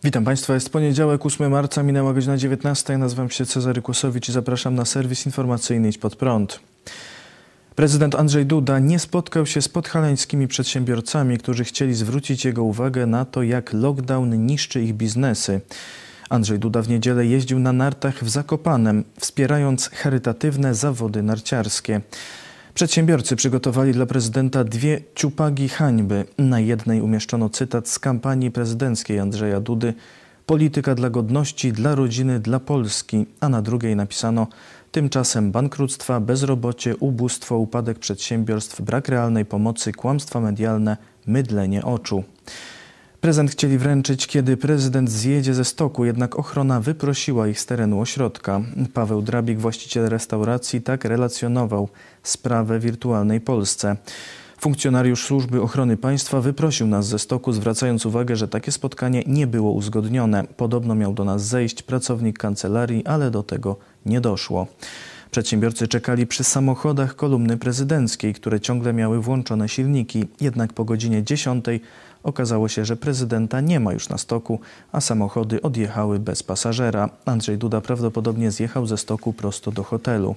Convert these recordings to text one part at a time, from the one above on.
Witam Państwa, jest poniedziałek, 8 marca, minęła godzina 19. Nazywam się Cezary Kłosowicz i zapraszam na serwis informacyjny Idź Pod Prąd. Prezydent Andrzej Duda nie spotkał się z podhalańskimi przedsiębiorcami, którzy chcieli zwrócić jego uwagę na to, jak lockdown niszczy ich biznesy. Andrzej Duda w niedzielę jeździł na nartach w Zakopanem, wspierając charytatywne zawody narciarskie. Przedsiębiorcy przygotowali dla prezydenta 2 ciupagi hańby. Na jednej umieszczono cytat z kampanii prezydenckiej Andrzeja Dudy: polityka dla godności, dla rodziny, dla Polski, a na drugiej napisano: tymczasem bankructwa, bezrobocie, ubóstwo, upadek przedsiębiorstw, brak realnej pomocy, kłamstwa medialne, mydlenie oczu. Prezent chcieli wręczyć, kiedy prezydent zjedzie ze stoku, jednak ochrona wyprosiła ich z terenu ośrodka. Paweł Drabik, właściciel restauracji, tak relacjonował sprawę Wirtualnej Polsce. Funkcjonariusz Służby Ochrony Państwa wyprosił nas ze stoku, zwracając uwagę, że takie spotkanie nie było uzgodnione. Podobno miał do nas zejść pracownik kancelarii, ale do tego nie doszło. Przedsiębiorcy czekali przy samochodach kolumny prezydenckiej, które ciągle miały włączone silniki. Jednak po godzinie 10 okazało się, że prezydenta nie ma już na stoku, a samochody odjechały bez pasażera. Andrzej Duda prawdopodobnie zjechał ze stoku prosto do hotelu.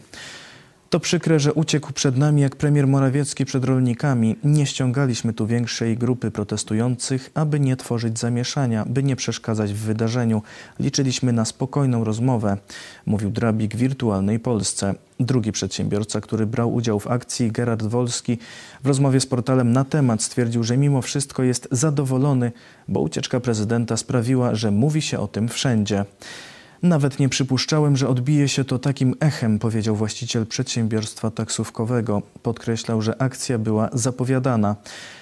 To przykre, że uciekł przed nami jak premier Morawiecki przed rolnikami. Nie ściągaliśmy tu większej grupy protestujących, aby nie tworzyć zamieszania, by nie przeszkadzać w wydarzeniu. Liczyliśmy na spokojną rozmowę, mówił Drabik Wirtualnej Polsce. Drugi przedsiębiorca, który brał udział w akcji, Gerard Wolski, w rozmowie z portalem Na Temat stwierdził, że mimo wszystko jest zadowolony, bo ucieczka prezydenta sprawiła, że mówi się o tym wszędzie. Nawet nie przypuszczałem, że odbije się to takim echem, powiedział właściciel przedsiębiorstwa taksówkowego. Podkreślał, że akcja była zapowiadana.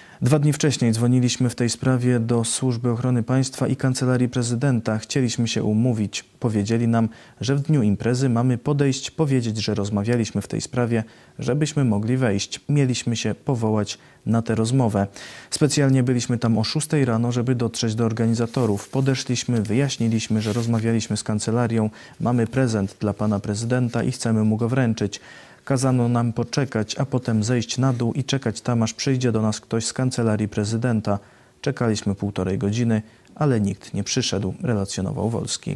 2 dni wcześniej dzwoniliśmy w tej sprawie do Służby Ochrony Państwa i Kancelarii Prezydenta. Chcieliśmy się umówić. Powiedzieli nam, że w dniu imprezy mamy podejść, powiedzieć, że rozmawialiśmy w tej sprawie, żebyśmy mogli wejść. Mieliśmy się powołać na tę rozmowę. Specjalnie byliśmy tam o 6 rano, żeby dotrzeć do organizatorów. Podeszliśmy, wyjaśniliśmy, że rozmawialiśmy z kancelarią, mamy prezent dla pana prezydenta i chcemy mu go wręczyć. Kazano nam poczekać, a potem zejść na dół i czekać tam, aż przyjdzie do nas ktoś z kancelarii prezydenta. Czekaliśmy 1,5 godziny, ale nikt nie przyszedł, relacjonował Wolski.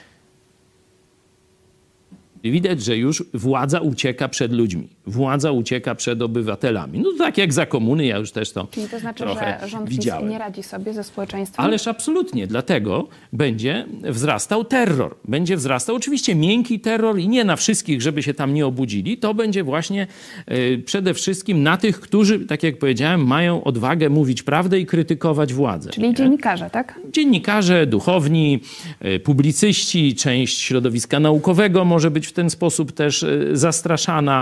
Widać, że już władza ucieka przed ludźmi. Władza ucieka przed obywatelami. No tak jak za komuny, ja już też to Czyli to znaczy, trochę że rząd widziałem. nie radzi sobie ze społeczeństwem? Ależ absolutnie. Dlatego będzie wzrastał terror. Będzie wzrastał oczywiście miękki terror i nie na wszystkich, żeby się tam nie obudzili. To będzie właśnie przede wszystkim na tych, którzy, tak jak powiedziałem, mają odwagę mówić prawdę i krytykować władzę. Czyli dziennikarze, tak? Dziennikarze, duchowni, publicyści, część środowiska naukowego może być w ten sposób też zastraszana.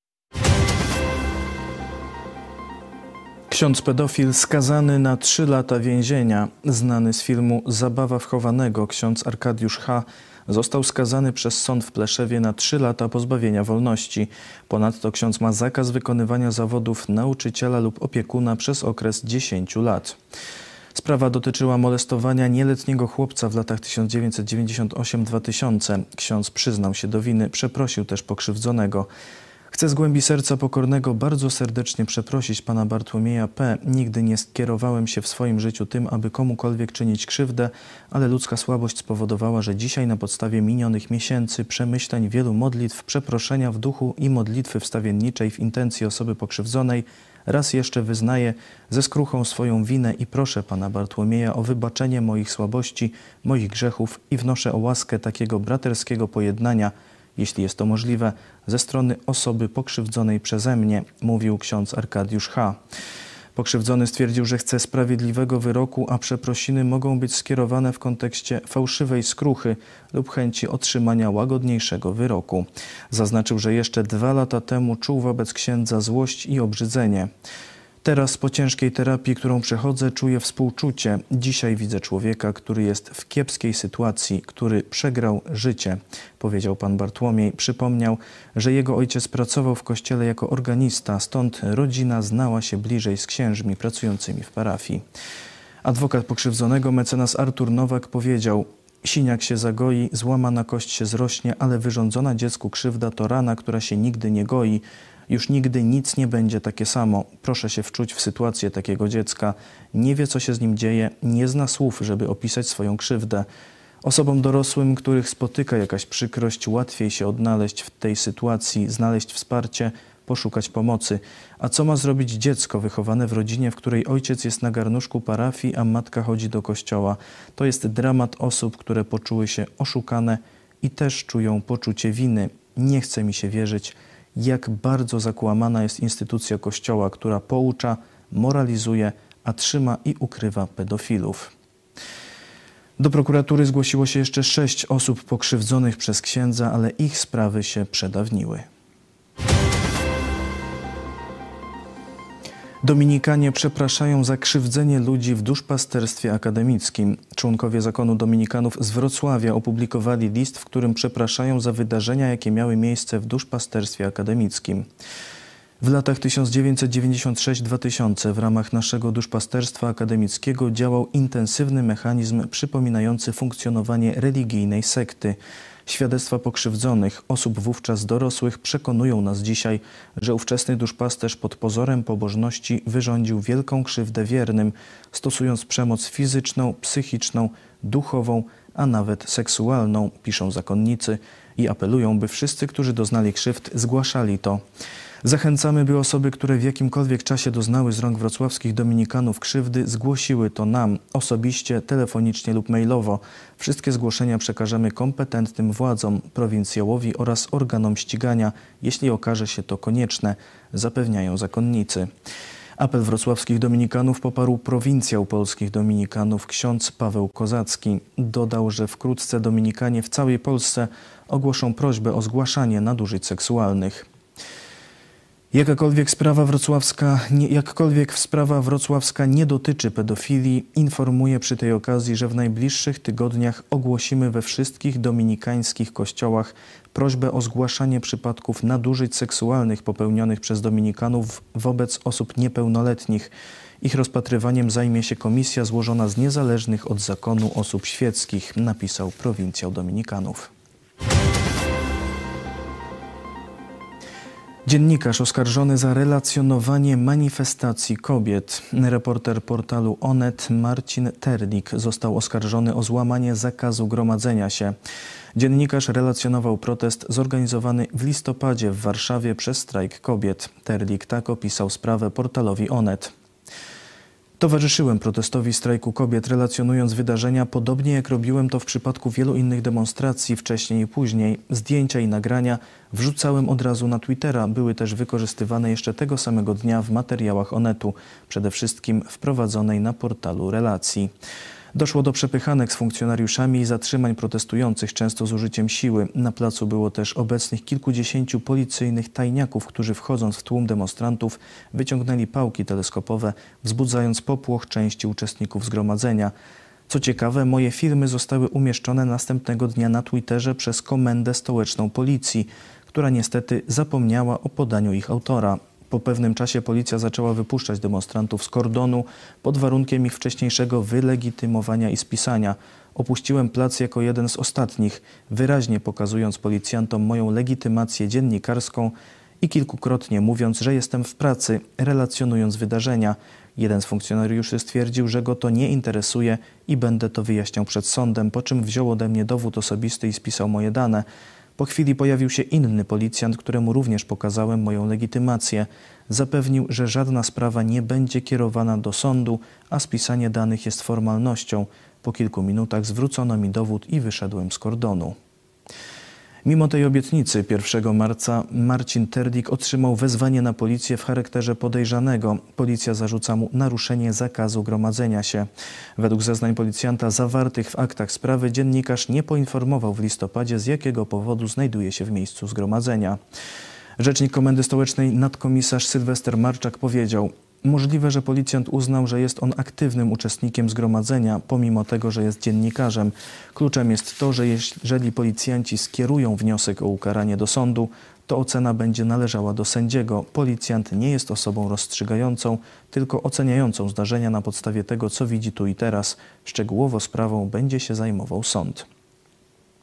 Ksiądz pedofil skazany na 3 lata więzienia. Znany z filmu Zabawa wchowanego ksiądz Arkadiusz H. został skazany przez sąd w Pleszewie na 3 lata pozbawienia wolności. Ponadto ksiądz ma zakaz wykonywania zawodów nauczyciela lub opiekuna przez okres 10 lat. Sprawa dotyczyła molestowania nieletniego chłopca w latach 1998-2000. Ksiądz przyznał się do winy, przeprosił też pokrzywdzonego. Chcę z głębi serca pokornego bardzo serdecznie przeprosić pana Bartłomieja P. Nigdy nie skierowałem się w swoim życiu tym, aby komukolwiek czynić krzywdę, ale ludzka słabość spowodowała, że dzisiaj na podstawie minionych miesięcy, przemyśleń, wielu modlitw, przeproszenia w duchu i modlitwy wstawienniczej w intencji osoby pokrzywdzonej raz jeszcze wyznaję ze skruchą swoją winę i proszę pana Bartłomieja o wybaczenie moich słabości, moich grzechów i wnoszę o łaskę takiego braterskiego pojednania, jeśli jest to możliwe, ze strony osoby pokrzywdzonej przeze mnie, mówił ksiądz Arkadiusz H. Pokrzywdzony stwierdził, że chce sprawiedliwego wyroku, a przeprosiny mogą być skierowane w kontekście fałszywej skruchy lub chęci otrzymania łagodniejszego wyroku. Zaznaczył, że jeszcze 2 lata temu czuł wobec księdza złość i obrzydzenie. Teraz po ciężkiej terapii, którą przechodzę, czuję współczucie. Dzisiaj widzę człowieka, który jest w kiepskiej sytuacji, który przegrał życie, powiedział pan Bartłomiej. Przypomniał, że jego ojciec pracował w kościele jako organista, stąd rodzina znała się bliżej z księżmi pracującymi w parafii. Adwokat pokrzywdzonego, mecenas Artur Nowak, powiedział: siniak się zagoi, złamana kość się zrośnie, ale wyrządzona dziecku krzywda to rana, która się nigdy nie goi. Już nigdy nic nie będzie takie samo. Proszę się wczuć w sytuację takiego dziecka. Nie wie, co się z nim dzieje, nie zna słów, żeby opisać swoją krzywdę. Osobom dorosłym, których spotyka jakaś przykrość, łatwiej się odnaleźć w tej sytuacji, znaleźć wsparcie, poszukać pomocy. A co ma zrobić dziecko wychowane w rodzinie, w której ojciec jest na garnuszku parafii, a matka chodzi do kościoła? To jest dramat osób, które poczuły się oszukane i też czują poczucie winy. Nie chce mi się wierzyć, jak bardzo zakłamana jest instytucja Kościoła, która poucza, moralizuje, a trzyma i ukrywa pedofilów. Do prokuratury zgłosiło się jeszcze 6 osób pokrzywdzonych przez księdza, ale ich sprawy się przedawniły. Dominikanie przepraszają za krzywdzenie ludzi w duszpasterstwie akademickim. Członkowie zakonu dominikanów z Wrocławia opublikowali list, w którym przepraszają za wydarzenia, jakie miały miejsce w duszpasterstwie akademickim. W latach 1996-2000 w ramach naszego duszpasterstwa akademickiego działał intensywny mechanizm przypominający funkcjonowanie religijnej sekty. Świadectwa pokrzywdzonych, osób wówczas dorosłych przekonują nas dzisiaj, że ówczesny duszpasterz pod pozorem pobożności wyrządził wielką krzywdę wiernym, stosując przemoc fizyczną, psychiczną, duchową, a nawet seksualną, piszą zakonnicy i apelują, by wszyscy, którzy doznali krzywd, zgłaszali to. Zachęcamy, by osoby, które w jakimkolwiek czasie doznały z rąk wrocławskich dominikanów krzywdy, zgłosiły to nam, osobiście, telefonicznie lub mailowo. Wszystkie zgłoszenia przekażemy kompetentnym władzom, prowincjałowi oraz organom ścigania, jeśli okaże się to konieczne, zapewniają zakonnicy. Apel wrocławskich dominikanów poparł prowincjał polskich dominikanów ksiądz Paweł Kozacki. Dodał, że wkrótce dominikanie w całej Polsce ogłoszą prośbę o zgłaszanie nadużyć seksualnych. Jakkolwiek sprawa wrocławska nie dotyczy pedofilii, informuję przy tej okazji, że w najbliższych tygodniach ogłosimy we wszystkich dominikańskich kościołach prośbę o zgłaszanie przypadków nadużyć seksualnych popełnionych przez dominikanów wobec osób niepełnoletnich. Ich rozpatrywaniem zajmie się komisja złożona z niezależnych od zakonu osób świeckich, napisał prowincjał dominikanów. Dziennikarz oskarżony za relacjonowanie manifestacji kobiet. Reporter portalu Onet Marcin Terlik został oskarżony o złamanie zakazu gromadzenia się. Dziennikarz relacjonował protest zorganizowany w listopadzie w Warszawie przez strajk kobiet. Terlik tak opisał sprawę portalowi Onet. Towarzyszyłem protestowi strajku kobiet, relacjonując wydarzenia, podobnie jak robiłem to w przypadku wielu innych demonstracji wcześniej i później. Zdjęcia i nagrania wrzucałem od razu na Twittera, były też wykorzystywane jeszcze tego samego dnia w materiałach Onetu, przede wszystkim wprowadzonej na portalu relacji. Doszło do przepychanek z funkcjonariuszami i zatrzymań protestujących, często z użyciem siły. Na placu było też obecnych kilkudziesięciu policyjnych tajniaków, którzy wchodząc w tłum demonstrantów wyciągnęli pałki teleskopowe, wzbudzając popłoch części uczestników zgromadzenia. Co ciekawe, moje filmy zostały umieszczone następnego dnia na Twitterze przez Komendę Stołeczną Policji, która niestety zapomniała o podaniu ich autora. Po pewnym czasie policja zaczęła wypuszczać demonstrantów z kordonu pod warunkiem ich wcześniejszego wylegitymowania i spisania. Opuściłem plac jako jeden z ostatnich, wyraźnie pokazując policjantom moją legitymację dziennikarską i kilkukrotnie mówiąc, że jestem w pracy, relacjonując wydarzenia. Jeden z funkcjonariuszy stwierdził, że go to nie interesuje i będę to wyjaśniał przed sądem, po czym wziął ode mnie dowód osobisty i spisał moje dane. Po chwili pojawił się inny policjant, któremu również pokazałem moją legitymację. Zapewnił, że żadna sprawa nie będzie kierowana do sądu, a spisanie danych jest formalnością. Po kilku minutach zwrócono mi dowód i wyszedłem z kordonu. Mimo tej obietnicy 1 marca Marcin Terlik otrzymał wezwanie na policję w charakterze podejrzanego. Policja zarzuca mu naruszenie zakazu gromadzenia się. Według zeznań policjanta zawartych w aktach sprawy dziennikarz nie poinformował w listopadzie, z jakiego powodu znajduje się w miejscu zgromadzenia. Rzecznik Komendy Stołecznej nadkomisarz Sylwester Marczak powiedział: możliwe, że policjant uznał, że jest on aktywnym uczestnikiem zgromadzenia, pomimo tego, że jest dziennikarzem. Kluczem jest to, że jeżeli policjanci skierują wniosek o ukaranie do sądu, to ocena będzie należała do sędziego. Policjant nie jest osobą rozstrzygającą, tylko oceniającą zdarzenia na podstawie tego, co widzi tu i teraz. Szczegółowo sprawą będzie się zajmował sąd.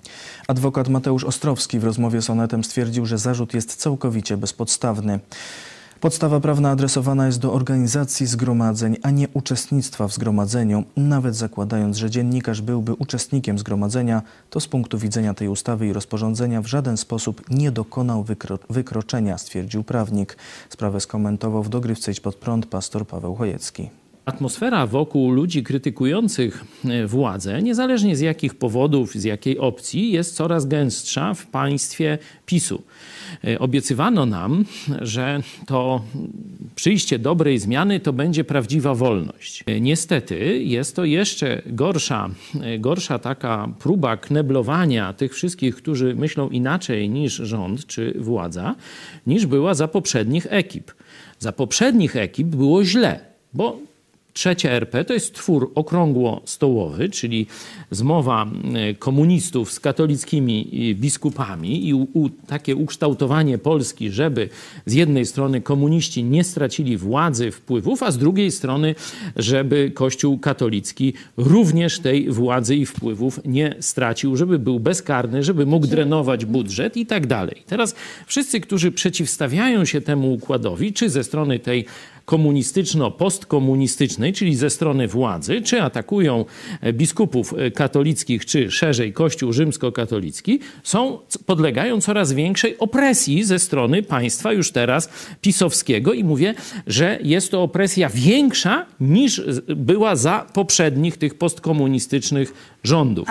Adwokat Mateusz Ostrowski w rozmowie z Onetem stwierdził, że zarzut jest całkowicie bezpodstawny. Podstawa prawna adresowana jest do organizacji zgromadzeń, a nie uczestnictwa w zgromadzeniu. Nawet zakładając, że dziennikarz byłby uczestnikiem zgromadzenia, to z punktu widzenia tej ustawy i rozporządzenia w żaden sposób nie dokonał wykroczenia, stwierdził prawnik. Sprawę skomentował w dogrywce Idź Pod Prąd pastor Paweł Chojecki. Atmosfera wokół ludzi krytykujących władzę, niezależnie z jakich powodów, z jakiej opcji, jest coraz gęstsza w państwie PiS-u. Obiecywano nam, że to przyjście dobrej zmiany to będzie prawdziwa wolność. Niestety jest to jeszcze gorsza taka próba kneblowania tych wszystkich, którzy myślą inaczej niż rząd czy władza, niż była za poprzednich ekip. Za poprzednich ekip było źle, bo Trzecia RP to jest twór okrągłostołowy, czyli zmowa komunistów z katolickimi biskupami i takie ukształtowanie Polski, żeby z jednej strony komuniści nie stracili władzy, wpływów, a z drugiej strony, żeby Kościół katolicki również tej władzy i wpływów nie stracił, żeby był bezkarny, żeby mógł drenować budżet i tak dalej. Teraz wszyscy, którzy przeciwstawiają się temu układowi, czy ze strony tej komunistyczno-postkomunistycznej, czyli ze strony władzy, czy atakują biskupów katolickich, czy szerzej Kościół rzymskokatolicki, podlegają coraz większej opresji ze strony państwa już teraz pisowskiego i mówię, że jest to opresja większa niż była za poprzednich tych postkomunistycznych rządów.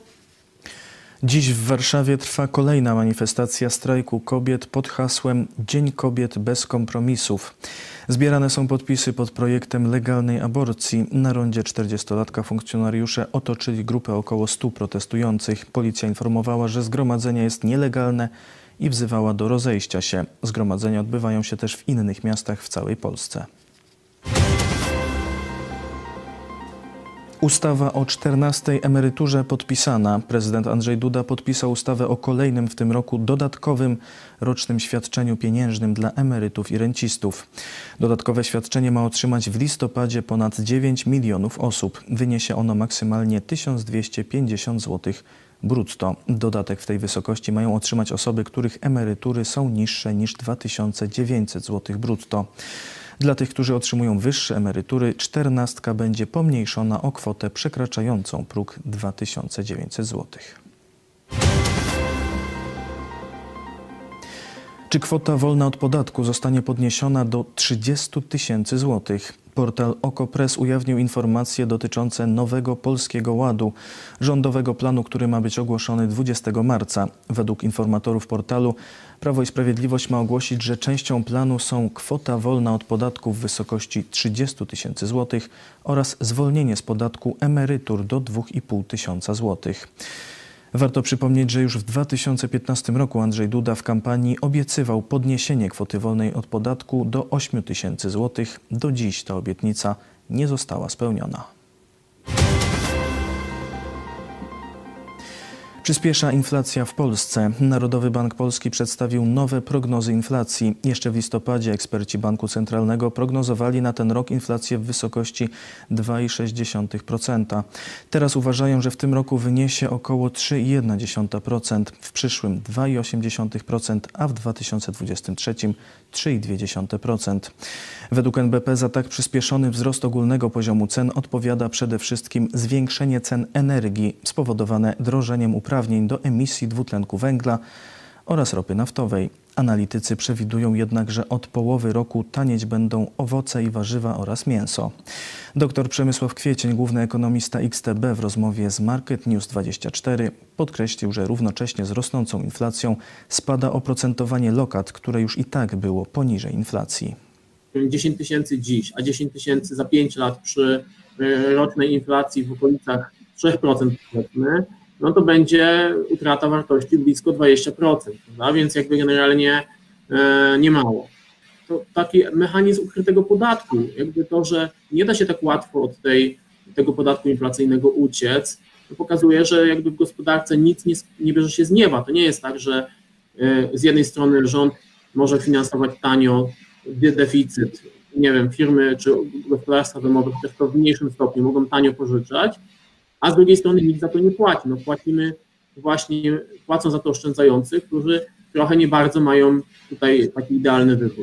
Dziś w Warszawie trwa kolejna manifestacja strajku kobiet pod hasłem Dzień Kobiet bez kompromisów. Zbierane są podpisy pod projektem legalnej aborcji. Na rondzie 40-latka funkcjonariusze otoczyli grupę około 100 protestujących. Policja informowała, że zgromadzenie jest nielegalne i wzywała do rozejścia się. Zgromadzenia odbywają się też w innych miastach w całej Polsce. Ustawa o 14. emeryturze podpisana. Prezydent Andrzej Duda podpisał ustawę o kolejnym w tym roku dodatkowym rocznym świadczeniu pieniężnym dla emerytów i rencistów. Dodatkowe świadczenie ma otrzymać w listopadzie ponad 9 milionów osób. Wyniesie ono maksymalnie 1250 zł brutto. Dodatek w tej wysokości mają otrzymać osoby, których emerytury są niższe niż 2900 zł brutto. Dla tych, którzy otrzymują wyższe emerytury, 14 będzie pomniejszona o kwotę przekraczającą próg 2900 zł. Czy kwota wolna od podatku zostanie podniesiona do 30 000 złotych? Portal OKO.press ujawnił informacje dotyczące nowego Polskiego Ładu, rządowego planu, który ma być ogłoszony 20 marca. Według informatorów portalu Prawo i Sprawiedliwość ma ogłosić, że częścią planu są kwota wolna od podatku w wysokości 30 000 złotych oraz zwolnienie z podatku emerytur do 2500 złotych. Warto przypomnieć, że już w 2015 roku Andrzej Duda w kampanii obiecywał podniesienie kwoty wolnej od podatku do 8 000 złotych. Do dziś ta obietnica nie została spełniona. Przyspiesza inflacja w Polsce. Narodowy Bank Polski przedstawił nowe prognozy inflacji. Jeszcze w listopadzie eksperci Banku Centralnego prognozowali na ten rok inflację w wysokości 2,6%. Teraz uważają, że w tym roku wyniesie około 3,1%, w przyszłym 2,8%, a w 2023 3,2%. Według NBP za tak przyspieszony wzrost ogólnego poziomu cen odpowiada przede wszystkim zwiększenie cen energii spowodowane drożeniem uprawnień do emisji dwutlenku węgla oraz ropy naftowej. Analitycy przewidują jednak, że od połowy roku tanieć będą owoce i warzywa oraz mięso. Dr Przemysław Kwiecień, główny ekonomista XTB, w rozmowie z Market News 24 podkreślił, że równocześnie z rosnącą inflacją spada oprocentowanie lokat, które już i tak było poniżej inflacji. 10 tysięcy dziś, a 10 tysięcy za 5 lat przy rocznej inflacji w okolicach 3%, powiedzmy, no to będzie utrata wartości blisko 20%, prawda? Więc jakby generalnie nie mało. To taki mechanizm ukrytego podatku, jakby to, że nie da się tak łatwo od tego podatku inflacyjnego uciec, to pokazuje, że jakby w gospodarce nic nie bierze się z nieba. To nie jest tak, że z jednej strony rząd może finansować tanio deficyt, nie wiem, firmy czy gospodarstwa domowe, też to w mniejszym stopniu mogą tanio pożyczać, a z drugiej strony nikt za to nie płaci. No płacimy właśnie płacą za to oszczędzający, którzy trochę nie bardzo mają tutaj taki idealny wybór.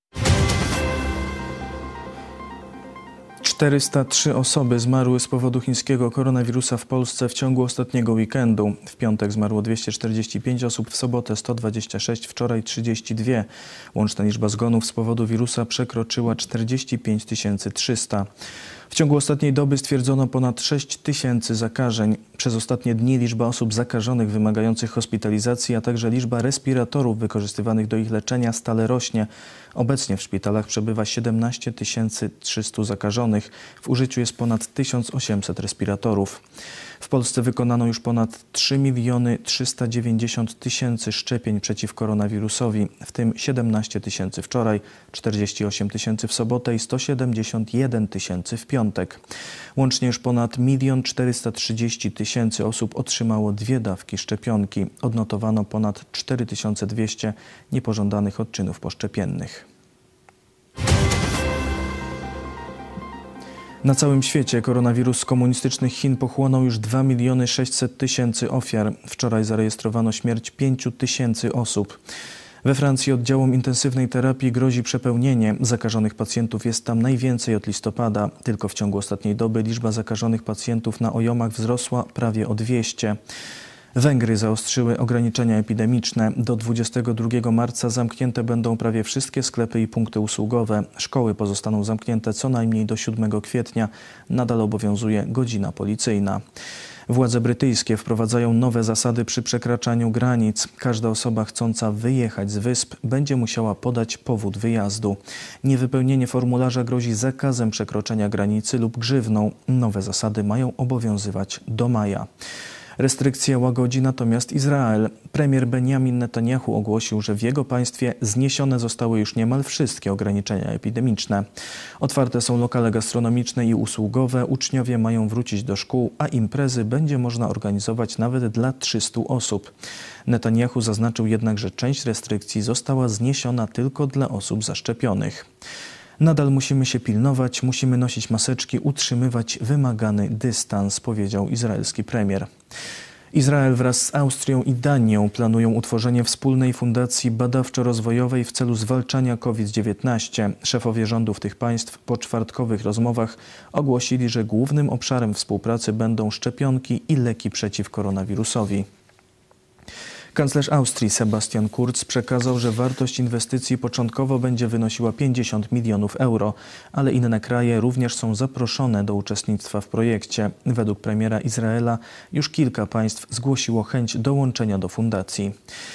403 osoby zmarły z powodu chińskiego koronawirusa w Polsce w ciągu ostatniego weekendu. W piątek zmarło 245 osób, w sobotę 126, wczoraj 32. Łączna liczba zgonów z powodu wirusa przekroczyła 45 300. W ciągu ostatniej doby stwierdzono ponad 6 tysięcy zakażeń. Przez ostatnie dni liczba osób zakażonych wymagających hospitalizacji, a także liczba respiratorów wykorzystywanych do ich leczenia stale rośnie. Obecnie w szpitalach przebywa 17 300 zakażonych. W użyciu jest ponad 1800 respiratorów. W Polsce wykonano już ponad 3 390 000 szczepień przeciw koronawirusowi, w tym 17 000 wczoraj, 48 000 w sobotę i 171 000 w piątek. Łącznie już ponad 1 430 000 osób otrzymało 2 dawki szczepionki. Odnotowano ponad 4200 niepożądanych odczynów poszczepiennych. Na całym świecie koronawirus z komunistycznych Chin pochłonął już 2 600 000 ofiar. Wczoraj zarejestrowano śmierć 5 000 osób. We Francji oddziałom intensywnej terapii grozi przepełnienie. Zakażonych pacjentów jest tam najwięcej od listopada. Tylko w ciągu ostatniej doby liczba zakażonych pacjentów na OJOM-ach wzrosła prawie o 200. Węgry zaostrzyły ograniczenia epidemiczne. Do 22 marca zamknięte będą prawie wszystkie sklepy i punkty usługowe. Szkoły pozostaną zamknięte co najmniej do 7 kwietnia. Nadal obowiązuje godzina policyjna. Władze brytyjskie wprowadzają nowe zasady przy przekraczaniu granic. Każda osoba chcąca wyjechać z wysp będzie musiała podać powód wyjazdu. Niewypełnienie formularza grozi zakazem przekroczenia granicy lub grzywną. Nowe zasady mają obowiązywać do maja. Restrykcje łagodzi natomiast Izrael. Premier Benjamin Netanjahu ogłosił, że w jego państwie zniesione zostały już niemal wszystkie ograniczenia epidemiczne. Otwarte są lokale gastronomiczne i usługowe, uczniowie mają wrócić do szkół, a imprezy będzie można organizować nawet dla 300 osób. Netanjahu zaznaczył jednak, że część restrykcji została zniesiona tylko dla osób zaszczepionych. Nadal musimy się pilnować, musimy nosić maseczki, utrzymywać wymagany dystans, powiedział izraelski premier. Izrael wraz z Austrią i Danią planują utworzenie wspólnej fundacji badawczo-rozwojowej w celu zwalczania COVID-19. Szefowie rządów tych państw po czwartkowych rozmowach ogłosili, że głównym obszarem współpracy będą szczepionki i leki przeciw koronawirusowi. Kanclerz Austrii Sebastian Kurz przekazał, że wartość inwestycji początkowo będzie wynosiła 50 milionów euro, ale inne kraje również są zaproszone do uczestnictwa w projekcie. Według premiera Izraela już kilka państw zgłosiło chęć dołączenia do fundacji.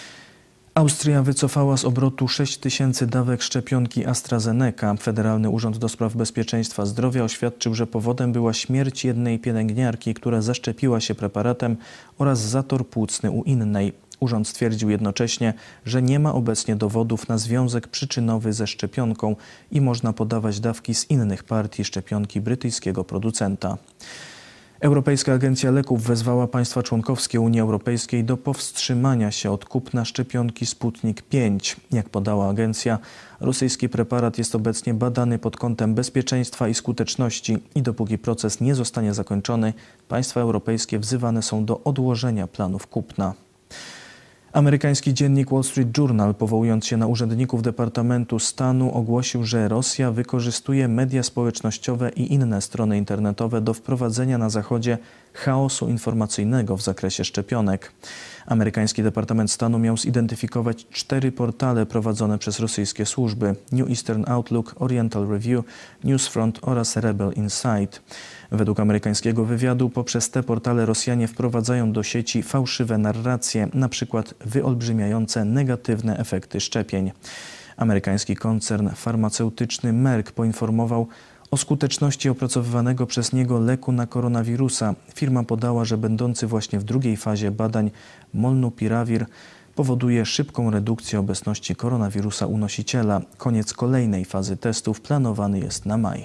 Austria wycofała z obrotu 6 000 dawek szczepionki AstraZeneca. Federalny Urząd do Spraw Bezpieczeństwa Zdrowia oświadczył, że powodem była śmierć jednej pielęgniarki, która zaszczepiła się preparatem, oraz zator płucny u innej. Urząd stwierdził jednocześnie, że nie ma obecnie dowodów na związek przyczynowy ze szczepionką i można podawać dawki z innych partii szczepionki brytyjskiego producenta. Europejska Agencja Leków wezwała państwa członkowskie Unii Europejskiej do powstrzymania się od kupna szczepionki Sputnik 5. Jak podała agencja, rosyjski preparat jest obecnie badany pod kątem bezpieczeństwa i skuteczności i dopóki proces nie zostanie zakończony, państwa europejskie wzywane są do odłożenia planów kupna. Amerykański dziennik Wall Street Journal, powołując się na urzędników Departamentu Stanu, ogłosił, że Rosja wykorzystuje media społecznościowe i inne strony internetowe do wprowadzenia na Zachodzie chaosu informacyjnego w zakresie szczepionek. Amerykański Departament Stanu miał zidentyfikować 4 portale prowadzone przez rosyjskie służby: New Eastern Outlook, Oriental Review, Newsfront oraz Rebel Insight. Według amerykańskiego wywiadu poprzez te portale Rosjanie wprowadzają do sieci fałszywe narracje, na przykład wyolbrzymiające negatywne efekty szczepień. Amerykański koncern farmaceutyczny Merck poinformował o skuteczności opracowywanego przez niego leku na koronawirusa. Firma podała, że będący właśnie w drugiej fazie badań Molnupiravir powoduje szybką redukcję obecności koronawirusa u nosiciela. Koniec kolejnej fazy testów planowany jest na maj.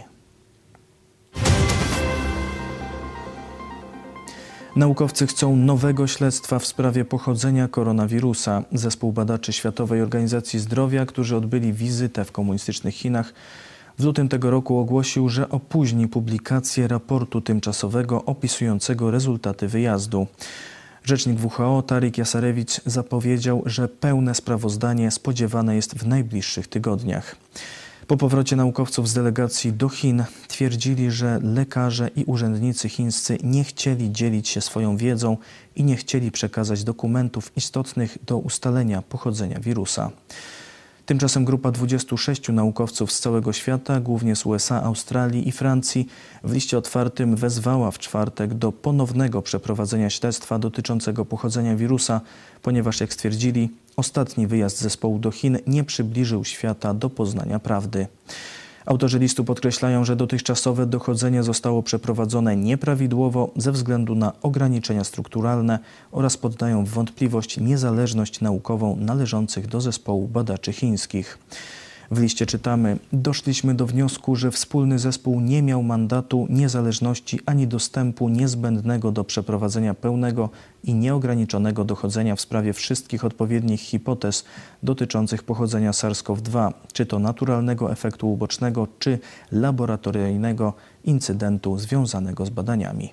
Naukowcy chcą nowego śledztwa w sprawie pochodzenia koronawirusa. Zespół badaczy Światowej Organizacji Zdrowia, którzy odbyli wizytę w komunistycznych Chinach, w lutym tego roku ogłosił, że opóźni publikację raportu tymczasowego opisującego rezultaty wyjazdu. Rzecznik WHO Tarik Jasarevic zapowiedział, że pełne sprawozdanie spodziewane jest w najbliższych tygodniach. Po powrocie naukowców z delegacji do Chin twierdzili, że lekarze i urzędnicy chińscy nie chcieli dzielić się swoją wiedzą i nie chcieli przekazać dokumentów istotnych do ustalenia pochodzenia wirusa. Tymczasem grupa 26 naukowców z całego świata, głównie z USA, Australii i Francji, w liście otwartym wezwała w czwartek do ponownego przeprowadzenia śledztwa dotyczącego pochodzenia wirusa, ponieważ, jak stwierdzili, ostatni wyjazd zespołu do Chin nie przybliżył świata do poznania prawdy. Autorzy listu podkreślają, że dotychczasowe dochodzenie zostało przeprowadzone nieprawidłowo ze względu na ograniczenia strukturalne oraz poddają w wątpliwość niezależność naukową należących do zespołu badaczy chińskich. W liście czytamy: doszliśmy do wniosku, że wspólny zespół nie miał mandatu, niezależności ani dostępu niezbędnego do przeprowadzenia pełnego i nieograniczonego dochodzenia w sprawie wszystkich odpowiednich hipotez dotyczących pochodzenia SARS-CoV-2, czy to naturalnego efektu ubocznego, czy laboratoryjnego incydentu związanego z badaniami.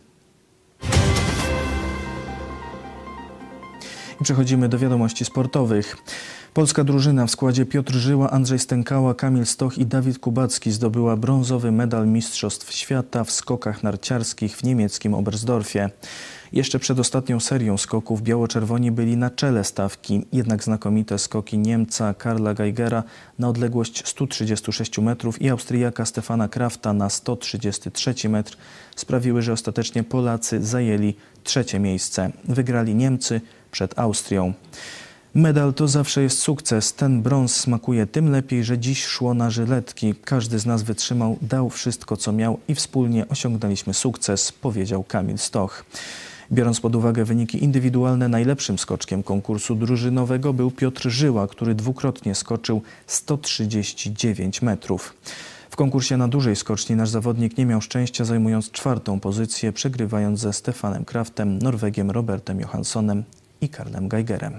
I przechodzimy do wiadomości sportowych. Polska drużyna w składzie Piotr Żyła, Andrzej Stękała, Kamil Stoch i Dawid Kubacki zdobyła brązowy medal Mistrzostw Świata w skokach narciarskich w niemieckim Oberstdorfie. Jeszcze przed ostatnią serią skoków biało-czerwoni byli na czele stawki, jednak znakomite skoki Niemca Karla Geigera na odległość 136 metrów i Austriaka Stefana Krafta na 133 metr sprawiły, że ostatecznie Polacy zajęli trzecie miejsce. Wygrali Niemcy przed Austrią. Medal to zawsze jest sukces. Ten brąz smakuje tym lepiej, że dziś szło na żyletki. Każdy z nas wytrzymał, dał wszystko, co miał i wspólnie osiągnęliśmy sukces, powiedział Kamil Stoch. Biorąc pod uwagę wyniki indywidualne, najlepszym skoczkiem konkursu drużynowego był Piotr Żyła, który dwukrotnie skoczył 139 metrów. W konkursie na dużej skoczni nasz zawodnik nie miał szczęścia, zajmując czwartą pozycję, przegrywając ze Stefanem Kraftem, Norwegiem Robertem Johanssonem i Karlem Geigerem.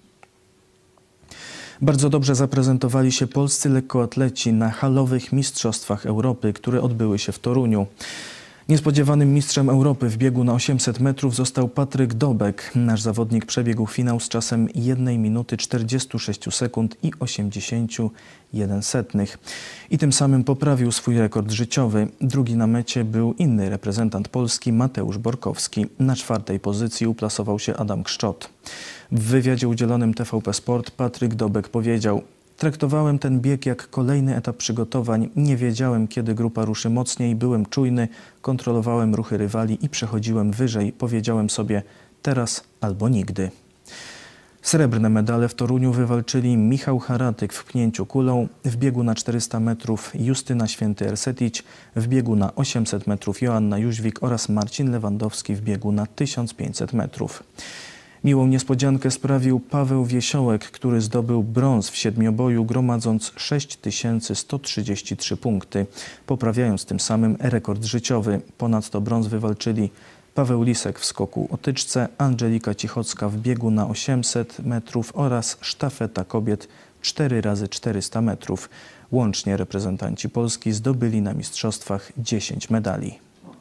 Bardzo dobrze zaprezentowali się polscy lekkoatleci na halowych Mistrzostwach Europy, które odbyły się w Toruniu. Niespodziewanym mistrzem Europy w biegu na 800 metrów został Patryk Dobek. Nasz zawodnik przebiegł finał z czasem 1 minuty 46 sekund i 81 setnych. I tym samym poprawił swój rekord życiowy. Drugi na mecie był inny reprezentant Polski, Mateusz Borkowski. Na czwartej pozycji uplasował się Adam Kszczot. W wywiadzie udzielonym TVP Sport Patryk Dobek powiedział: traktowałem ten bieg jak kolejny etap przygotowań. Nie wiedziałem, kiedy grupa ruszy mocniej, byłem czujny, kontrolowałem ruchy rywali i przechodziłem wyżej. Powiedziałem sobie: teraz albo nigdy. Srebrne medale w Toruniu wywalczyli Michał Haratyk w pchnięciu kulą, w biegu na 400 metrów Justyna Święty-Ersetić, w biegu na 800 metrów Joanna Jóźwik oraz Marcin Lewandowski w biegu na 1500 metrów. Miłą niespodziankę sprawił Paweł Wiesiołek, który zdobył brąz w siedmioboju, gromadząc 6133 punkty, poprawiając tym samym rekord życiowy. Ponadto brąz wywalczyli Paweł Lisek w skoku o tyczce, Angelika Cichocka w biegu na 800 metrów oraz sztafeta kobiet 4x400 metrów. Łącznie reprezentanci Polski zdobyli na mistrzostwach 10 medali.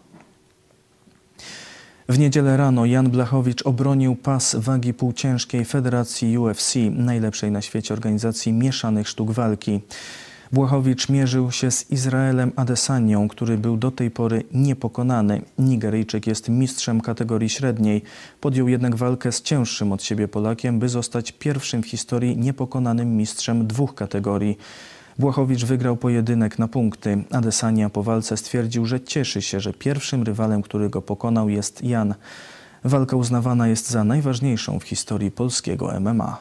W niedzielę rano Jan Blachowicz obronił pas wagi półciężkiej Federacji UFC, najlepszej na świecie organizacji mieszanych sztuk walki. Blachowicz mierzył się z Izraelem Adesanią, który był do tej pory niepokonany. Nigeryjczyk jest mistrzem kategorii średniej. Podjął jednak walkę z cięższym od siebie Polakiem, by zostać pierwszym w historii niepokonanym mistrzem dwóch kategorii. Blachowicz wygrał pojedynek na punkty. Adesanya po walce stwierdził, że cieszy się, że pierwszym rywalem, który go pokonał, jest Jan. Walka uznawana jest za najważniejszą w historii polskiego MMA.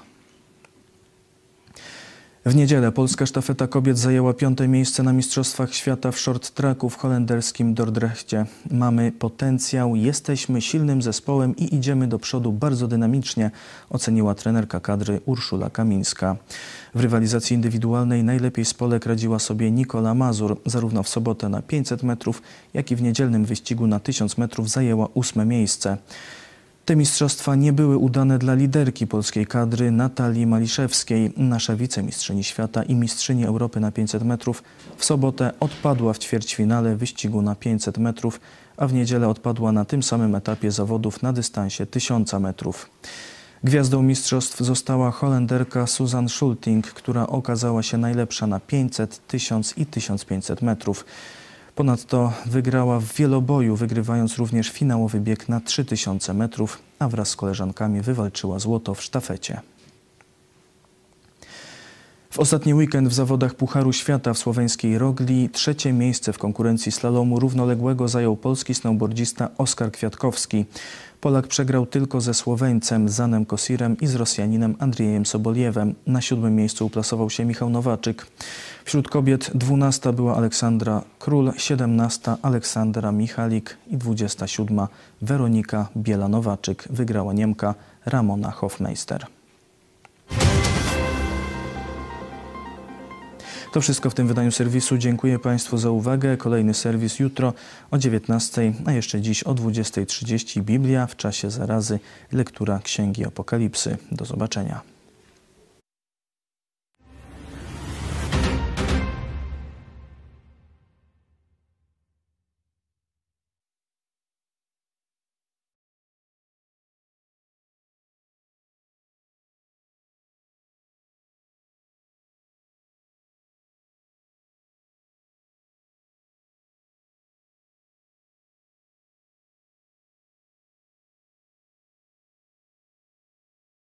W niedzielę polska sztafeta kobiet zajęła 5. miejsce na Mistrzostwach Świata w short tracku w holenderskim Dordrechte. Mamy potencjał, jesteśmy silnym zespołem i idziemy do przodu bardzo dynamicznie, oceniła trenerka kadry Urszula Kamińska. W rywalizacji indywidualnej najlepiej z Polek radziła sobie Nikola Mazur. Zarówno w sobotę na 500 metrów, jak i w niedzielnym wyścigu na 1000 metrów zajęła 8. miejsce. Te mistrzostwa nie były udane dla liderki polskiej kadry Natalii Maliszewskiej. Nasza wicemistrzyni świata i mistrzyni Europy na 500 metrów w sobotę odpadła w ćwierćfinale wyścigu na 500 metrów, a w niedzielę odpadła na tym samym etapie zawodów na dystansie 1000 metrów. Gwiazdą mistrzostw została Holenderka Susan Schulting, która okazała się najlepsza na 500, 1000 i 1500 metrów. Ponadto wygrała w wieloboju, wygrywając również finałowy bieg na 3000 metrów, a wraz z koleżankami wywalczyła złoto w sztafecie. W ostatni weekend w zawodach Pucharu Świata w słoweńskiej Rogli 3. miejsce w konkurencji slalomu równoległego zajął polski snowboardzista Oskar Kwiatkowski. Polak przegrał tylko ze Słoweńcem Zanem Kosirem i z Rosjaninem Andriejem Soboliewem. Na 7. miejscu uplasował się Michał Nowaczyk. Wśród kobiet 12. była Aleksandra Król, 17. Aleksandra Michalik i 27. Weronika Biela-Nowaczyk. Wygrała Niemka Ramona Hofmeister. To wszystko w tym wydaniu serwisu. Dziękuję Państwu za uwagę. Kolejny serwis jutro o 19:00, a jeszcze dziś o 20:30 Biblia w czasie zarazy, lektura Księgi Apokalipsy. Do zobaczenia.